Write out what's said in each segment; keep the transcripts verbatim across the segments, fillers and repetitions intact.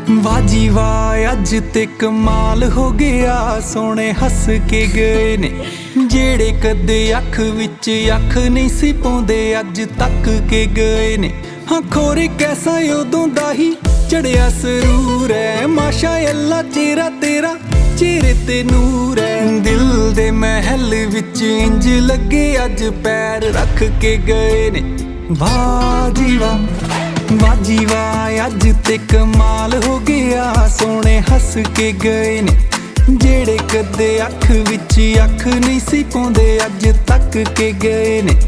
ਵਾਜੀ ਵਾਹ ਅੱਜ ਤੇ ਕਮਾਲ ਹੋ ਗਿਆ, ਸੋਹਣੇ ਹੱਸ ਕੇ ਗਏ ਨੇ ਜਿਹੜੇ ਕਦੇ ਅੱਖ ਵਿੱਚ ਅੱਖ ਨਹੀਂ ਸੀ ਪਾਉਂਦੇ, ਅੱਜ ਤੱਕ ਕੇ ਗਏ ਨੇ। ਹਾਂ ਖੋਰੇ ਕੈਸਾ ਉਦੋਂ ਦਾ ਹੀ ਚੜਿਆ ਸਰੂਰ ਹੈ, ਮਾਸ਼ਾ ਅੱਲਾ ਚਿਹਰਾ ਤੇਰਾ ਚਿਹਰੇ ਤੇ ਨੂਰ ਹੈ। ਦਿਲ ਦੇ ਮਹਿਲ ਵਿੱਚ ਇੰਜ ਲੱਗੇ ਅੱਜ ਪੈਰ ਰੱਖ ਕੇ ਗਏ ਨੇ। ਵਾਹ ਜੀ ਵਾਹ ਵਾਜੀ ਵਾਹ ਅੱਜ ਤੇ ਕਮਾਲ ਹੋ ਗਿਆ, ਸੋਹਣੇ ਹੱਸ ਕੇ ਗਏ ਨੇ ਜਿਹੜੇ ਕਦੇ ਅੱਖ ਵਿੱਚ ਅੱਖ ਨਹੀਂ ਸੀ ਪਾਉਂਦੇ, ਅੱਜ ਤੱਕ ਕੇ ਗਏ ਨੇ।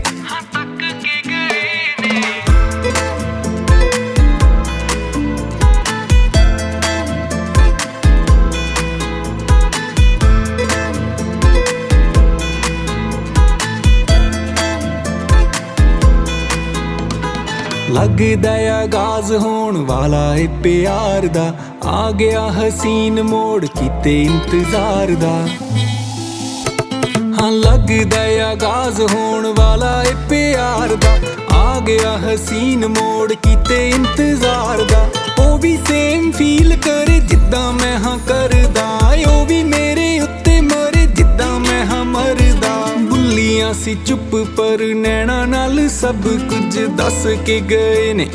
ਲੱਗਦਾ ਆਗਾਜ਼ ਹੋਣ ਵਾਲਾ ਏ ਪਿਆਰ ਦਾ, ਆ ਗਿਆ ਹਸੀਨ ਮੋੜ ਕੀਤੇ ਇੰਤਜ਼ਾਰ ਦਾ। ਹਾਂ ਲੱਗਦਾ ਆਗਾਜ਼ ਹੋਣ ਵਾਲਾ ਏ ਪਿਆਰ ਦਾ, ਆ ਗਿਆ ਹਸੀਨ ਮੋੜ ਕੀਤੇ ਇੰਤਜ਼ਾਰ ਦਾ। ਉਹ ਵੀ ਸੇਮ ਫੀਲ ਕਰੇ ਜਿੱਦਾਂ ਮੈਂ ਹਾਂ ਕਰਦਾ, ਉਹ ਵੀ ਮੇਰੇ ਉੱਤੇ ਮਰੇ ਜਿੱਦਾਂ ਮੈਂ ਹਾਂ ਮਰਦਾ। ਬੁੱਲੀਆਂ ਸੀ ਚੁੱਪ ਪਰ ਨੈਣਾ ਨਾਲ ਸਭ ਕੁਝ ਦੱਸ ਕੇ ਗਏ ਨੇ।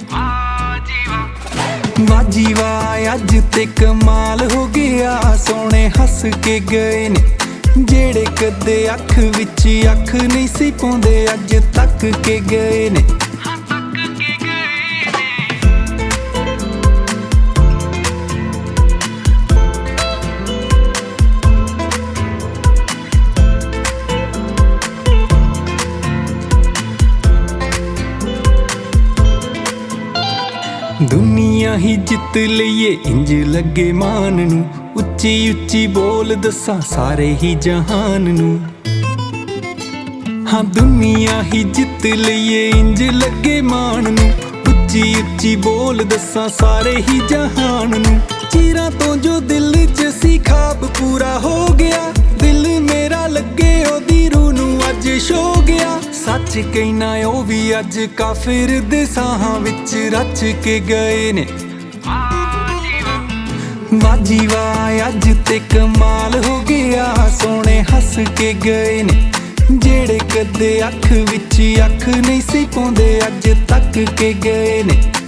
ਵਾਜੀ ਵਾਹ ਅੱਜ ਤੇ ਕਮਾਲ ਹੋ ਗਿਆ, ਸੋਹਣੇ ਹੱਸ ਕੇ ਗਏ ਨੇ ਜਿਹੜੇ ਕਦੇ ਅੱਖ ਵਿੱਚ ਅੱਖ ਨਹੀਂ ਸੀ ਪਾਉਂਦੇ, ਅੱਜ ਤੱਕ ਕੇ ਗਏ ਨੇ। ਦੁਨੀਆ ਹੀ ਜਿੱਤ ਲਈਏ ਇੰਜ ਲੱਗੇ ਮਾਨ ਨੂੰ, ਉੱਚੀ ਉੱਚੀ ਬੋਲ ਦੱਸਾਂ ਸਾਰੇ ਹੀ ਜਹਾਨ ਨੂੰ। ਹਾਂ ਦੁਨੀਆ ਹੀ ਜਿੱਤ ਲਈਏ ਇੰਜ ਲੱਗੇ ਮਾਨ ਨੂੰ, ਉੱਚੀ ਉੱਚੀ ਬੋਲ ਦੱਸਾਂ ਸਾਰੇ ਹੀ ਜਹਾਨ ਨੂੰ। ਚਿਰਾਂ ਤੋਂ ਜੋ ਦਿਲ 'ਚ ਸੀ ਖਾਬ ਪੂਰਾ ਹੋ ਗਿਆ, ਦਿਲ ਮੇਰਾ ਲੱਗੇ ਉਹਦੀ ਰੂਹ ਨੂੰ ਅੱਜ ਛੋ ਗਿਆ। ਸੱਚ ਕਹਿਣਾ ਉਹ ਵੀ ਅੱਜ ਕਾਫਿਰ ਦੇ ਸਾਹਾਂ ਵਿੱਚ ਰਚ ਕੇ ਗਏ ਨੇ। ਵਾਜੀ ਵਾਹ ਅੱਜ ਤੇ ਕਮਾਲ ਹੋ ਗਿਆ, ਸੋਹਣੇ ਹੱਸ ਕੇ ਗਏ ਨੇ ਜਿਹੜੇ ਕਦੇ ਅੱਖ ਵਿੱਚ ਅੱਖ ਨਹੀਂ ਸੀ ਪਾਉਂਦੇ, ਅੱਜ ਤੱਕ ਕੇ ਗਏ ਨੇ।